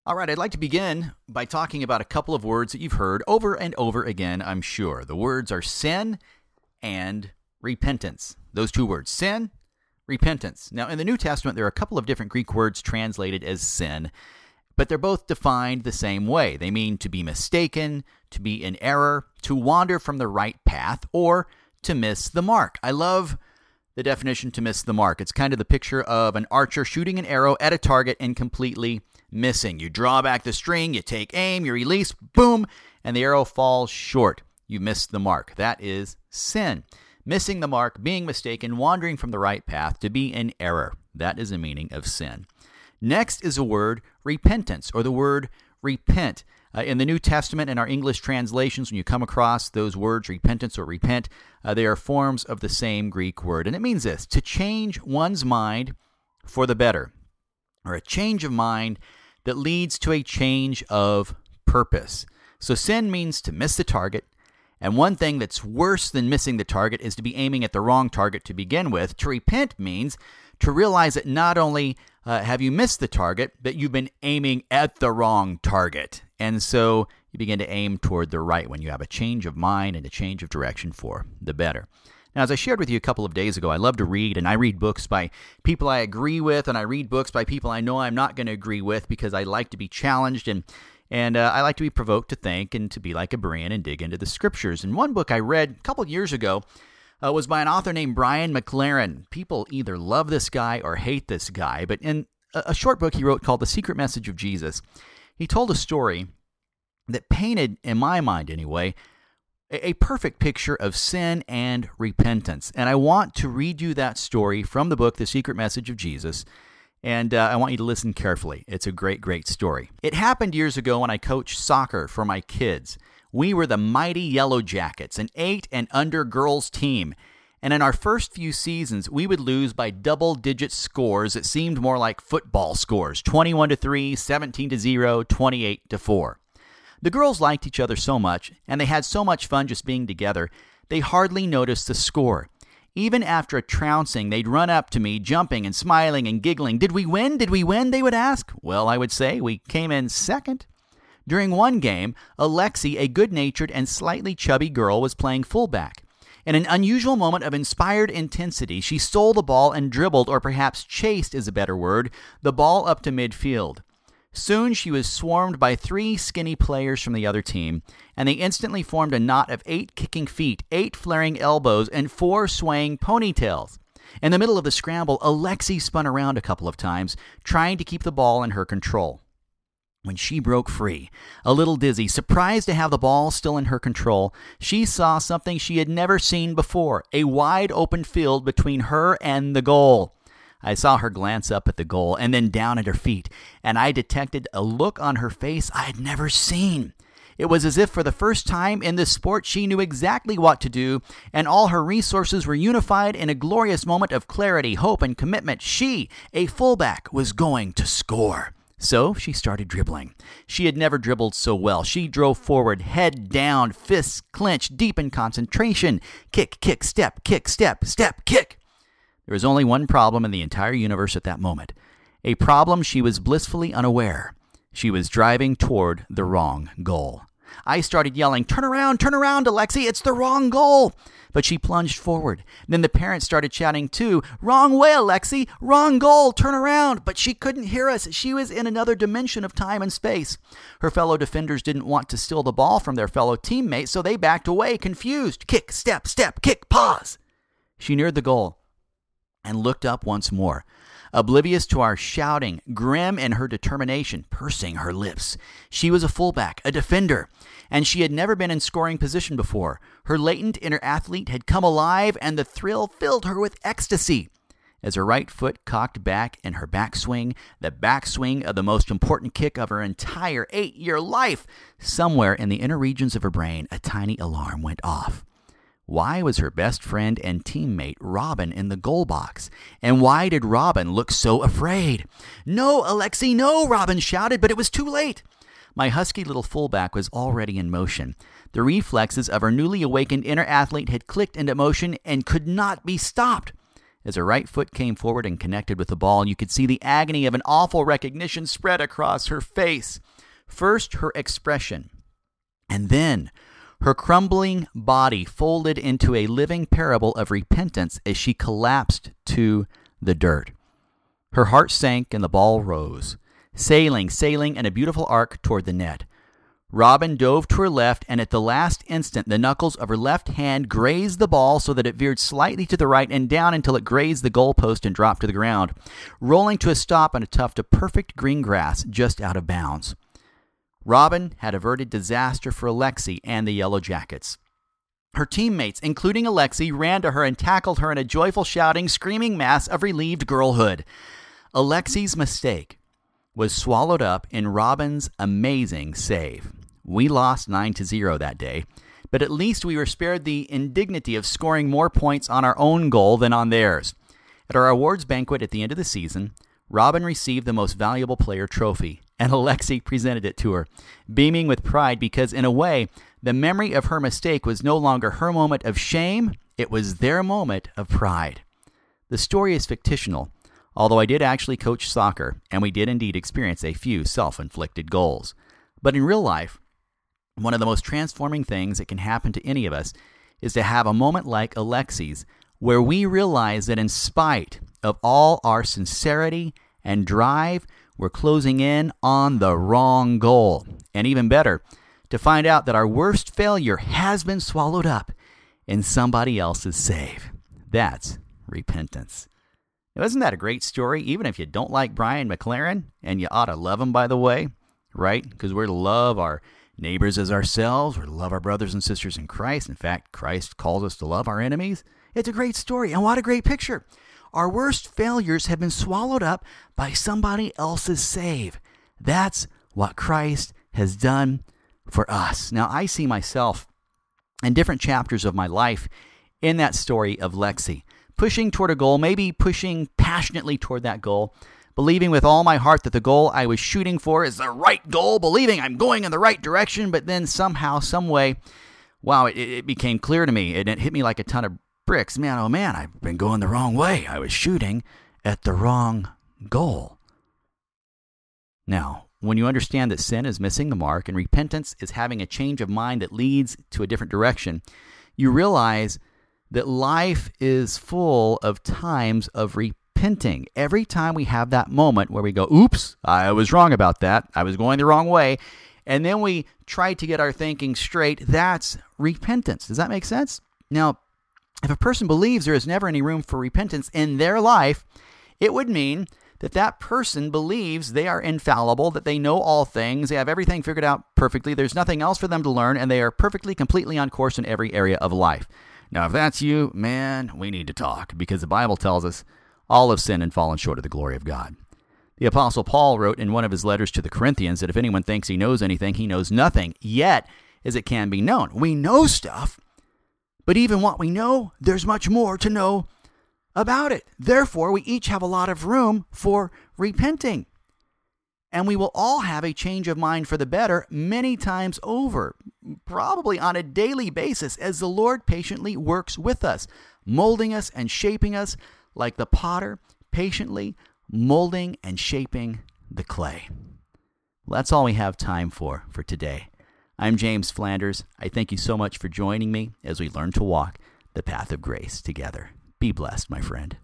All right, I'd like to begin by talking about a couple of words that you've heard over and over again, I'm sure. The words are sin and repentance. Those two words, sin, repentance. Now, in the New Testament, there are a couple of different Greek words translated as sin, but they're both defined the same way. They mean to be mistaken, to be in error, to wander from the right path, or to miss the mark. I love the definition to miss the mark. It's kind of the picture of an archer shooting an arrow at a target and completely missing. You draw back the string, you take aim, you release, boom, and the arrow falls short. You missed the mark. That is sin. Missing the mark, being mistaken, wandering from the right path, to be in error. That is the meaning of sin. Next is the word repentance, or the word repent. In the New Testament, in our English translations, when you come across those words, repentance or repent, they are forms of the same Greek word. And it means this, to change one's mind for the better, or a change of mind that leads to a change of purpose. So sin means to miss the target, and one thing that's worse than missing the target is to be aiming at the wrong target to begin with. To repent means to realize that not only have you missed the target, but you've been aiming at the wrong target. And so you begin to aim toward the right when you have a change of mind and a change of direction for the better. Now, as I shared with you a couple of days ago, I love to read, and I read books by people I agree with, and I read books by people I know I'm not going to agree with because I like to be challenged, and I like to be provoked to think and to be like a Berean and dig into the Scriptures. And one book I read a couple of years ago was by an author named Brian McLaren. People either love this guy or hate this guy, but in a short book he wrote called The Secret Message of Jesus, he told a story that painted, in my mind anyway, a perfect picture of sin and repentance. And I want to read you that story from the book, The Secret Message of Jesus, and I want you to listen carefully. It's a great, great story. It happened years ago when I coached soccer for my kids. We were the mighty Yellow Jackets, an 8 and under girls team. And in our first few seasons, we would lose by double-digit scores that seemed more like football scores, 21-3, 17-0, 28-4. The girls liked each other so much, and they had so much fun just being together, they hardly noticed the score. Even after a trouncing, they'd run up to me, jumping and smiling and giggling. "Did we win? Did we win?" they would ask. Well, I would say we came in second. During one game, Alexi, a good-natured and slightly chubby girl, was playing fullback. In an unusual moment of inspired intensity, she stole the ball and dribbled, or perhaps chased is a better word, the ball up to midfield. Soon she was swarmed by 3 skinny players from the other team, and they instantly formed a knot of 8 kicking feet, 8 flaring elbows, and 4 swaying ponytails. In the middle of the scramble, Alexi spun around a couple of times, trying to keep the ball in her control. When she broke free, a little dizzy, surprised to have the ball still in her control, she saw something she had never seen before, a wide open field between her and the goal. I saw her glance up at the goal and then down at her feet, and I detected a look on her face I had never seen. It was as if for the first time in this sport she knew exactly what to do, and all her resources were unified in a glorious moment of clarity, hope, and commitment. She, a fullback, was going to score. So she started dribbling. She had never dribbled so well. She drove forward, head down, fists clenched, deep in concentration. Kick, kick, step, step, kick. There was only one problem in the entire universe at that moment. A problem she was blissfully unaware. She was driving toward the wrong goal. I started yelling, turn around, Alexi, it's the wrong goal. But she plunged forward. Then the parents started shouting too, wrong way, Alexi, wrong goal, turn around. But she couldn't hear us. She was in another dimension of time and space. Her fellow defenders didn't want to steal the ball from their fellow teammates, so they backed away, confused. Kick, step, kick, pause. She neared the goal and looked up once more, oblivious to our shouting, grim in her determination, pursing her lips. She was a fullback, a defender, and she had never been in scoring position before. Her latent inner athlete had come alive, and the thrill filled her with ecstasy. As her right foot cocked back in her backswing, the backswing of the most important kick of her entire 8-year life, somewhere in the inner regions of her brain, a tiny alarm went off. Why was her best friend and teammate Robin in the goal box? And why did Robin look so afraid? No, Alexi, no, Robin shouted, but it was too late. My husky little fullback was already in motion. The reflexes of her newly awakened inner athlete had clicked into motion and could not be stopped. As her right foot came forward and connected with the ball, you could see the agony of an awful recognition spread across her face. First, her expression, and then her crumbling body folded into a living parable of repentance as she collapsed to the dirt. Her heart sank and the ball rose, sailing in a beautiful arc toward the net. Robin dove to her left, and at the last instant, the knuckles of her left hand grazed the ball so that it veered slightly to the right and down until it grazed the goalpost and dropped to the ground, rolling to a stop on a tuft of perfect green grass just out of bounds. Robin had averted disaster for Alexi and the Yellow Jackets. Her teammates, including Alexi, ran to her and tackled her in a joyful, shouting, screaming mass of relieved girlhood. Alexi's mistake was swallowed up in Robin's amazing save. We lost 9-0 that day, but at least we were spared the indignity of scoring more points on our own goal than on theirs. At our awards banquet at the end of the season, Robin received the Most Valuable Player trophy, and Alexi presented it to her, beaming with pride because, in a way, the memory of her mistake was no longer her moment of shame, it was their moment of pride. The story is fictional, although I did actually coach soccer, and we did indeed experience a few self-inflicted goals. But in real life, one of the most transforming things that can happen to any of us is to have a moment like Alexi's, where we realize that in spite of all our sincerity and drive, we're closing in on the wrong goal. And even better, to find out that our worst failure has been swallowed up in somebody else's save. That's repentance. Now, isn't that a great story? Even if you don't like Brian McLaren, and you ought to love him, by the way, right? Because we're to love our neighbors as ourselves. We're to love our brothers and sisters in Christ. In fact, Christ calls us to love our enemies. It's a great story, and what a great picture. Our worst failures have been swallowed up by somebody else's save. That's what Christ has done for us. Now, I see myself in different chapters of my life in that story of Lexi, pushing toward a goal, maybe pushing passionately toward that goal, believing with all my heart that the goal I was shooting for is the right goal, believing I'm going in the right direction, but then somehow, some way, wow, it became clear to me, and it hit me like a ton of bricks. Man, oh man, I've been going the wrong way. I was shooting at the wrong goal. Now, when you understand that sin is missing the mark and repentance is having a change of mind that leads to a different direction, you realize that life is full of times of repenting. Every time we have that moment where we go, oops, I was wrong about that. I was going the wrong way. And then we try to get our thinking straight. That's repentance. Does that make sense? Now, if a person believes there is never any room for repentance in their life, it would mean that that person believes they are infallible, that they know all things, they have everything figured out perfectly, there's nothing else for them to learn, and they are perfectly, completely on course in every area of life. Now, if that's you, man, we need to talk, because the Bible tells us all have sinned and fallen short of the glory of God. The Apostle Paul wrote in one of his letters to the Corinthians that if anyone thinks he knows anything, he knows nothing, yet as it can be known. We know stuff, but even what we know, there's much more to know about it. Therefore, we each have a lot of room for repenting. And we will all have a change of mind for the better many times over, probably on a daily basis, as the Lord patiently works with us, molding us and shaping us like the potter, patiently molding and shaping the clay. Well, that's all we have time for today. I'm James Flanders. I thank you so much for joining me as we learn to walk the path of grace together. Be blessed, my friend.